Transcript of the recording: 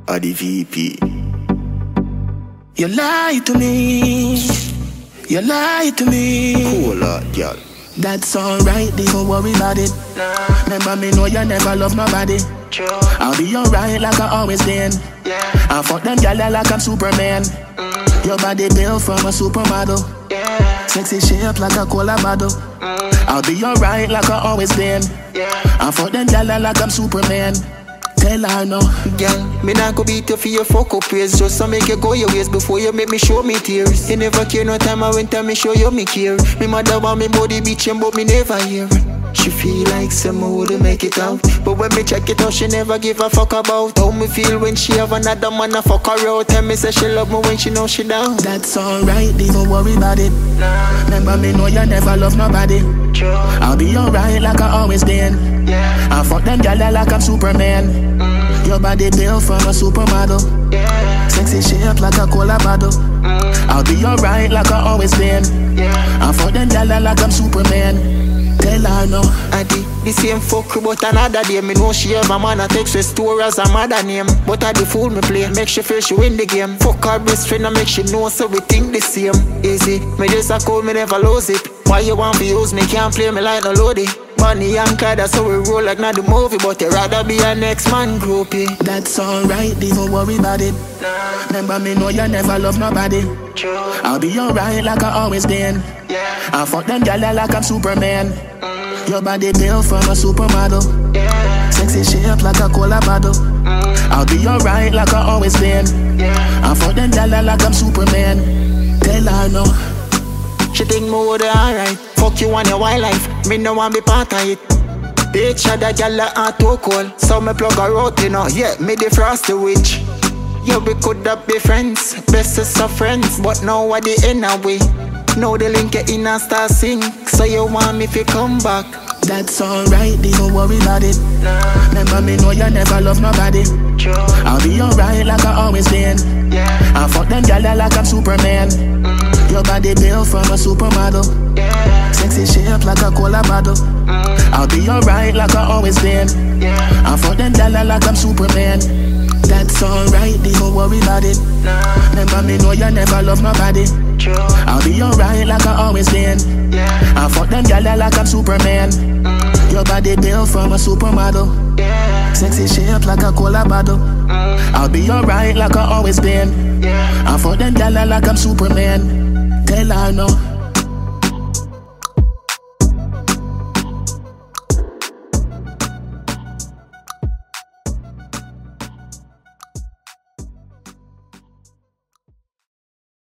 or the VP. You lie to me. You lie to me. Cool out, girl. That's alright, don't worry about it. Remember me know you never love nobody. I'll be alright like I always been. I fuck them gyal like I'm Superman. Your body built from a supermodel. Sexy shape like a cola bottle. I'll be alright like I always been. I fuck them gyal like I'm Superman. Tell her no. Girl, me not go beat you for your fuck up ways. Just to make you go your ways before you make me show me tears. You never care no time I went and me show you me care. Me mother want me body bitchin' but me never hear. She feel like someone wouldn't make it out. But when me check it out, she never give a fuck about how me feel when she have another man a fuck her out. Tell me say she love me when she know she down. That's alright, don't worry about it. Remember me know you never love nobody. I'll be alright like I always been. I fuck them gyal like I'm Superman. Your body built from a supermodel. Sexy shape like a cola bottle. I'll be alright like I always been. I fuck them gyal like I'm Superman. Tell her no. I did the same fuck but another day. Me know she have a man that takes her store as a mother name. But I the fool me play, make she feel she win the game. Fuck her best friend and make she know so we think the same. Easy, me just a call me never lose it. Why you want to use me, can't play me like no loadie. Money and Clyde, that's how we roll like not the movie. But you rather be a next man groupie. That's alright, don't worry about it. Remember me know you never love nobody. I'll be alright like I always been. I fuck them gyal like I'm Superman. Your body built from a supermodel. Sexy shape like a cola bottle. I'll be alright like I always been. I fuck them gyal like I'm Superman. Tell her no. She think me would alright. Fuck you and your wildlife. Me no want be part of it. Bitch, that gyal a too cold. So me plug her out, you know. Yeah, me the frosty witch. Yeah, we could have be friends, bestest of friends. But now what the end away. Now the link get in and start sing. So you want me to come back. That's alright, don't worry about it. Remember me know you never love nobody. I'll be alright like I always been. I fuck them gyal like I'm Superman. Your body built from a supermodel. Sexy shape like a cola bottle. I'll be alright like I always been. I fuck them gyal like I'm Superman. That's alright, don't worry about it. Remember me know you never love nobody. I'll be alright like I always been. I fuck them gyal like I'm Superman. Your body built from a supermodel. Sexy shape like a cola bottle. I'll be alright like I always been. I fuck them gyal like I'm Superman. Tell her no.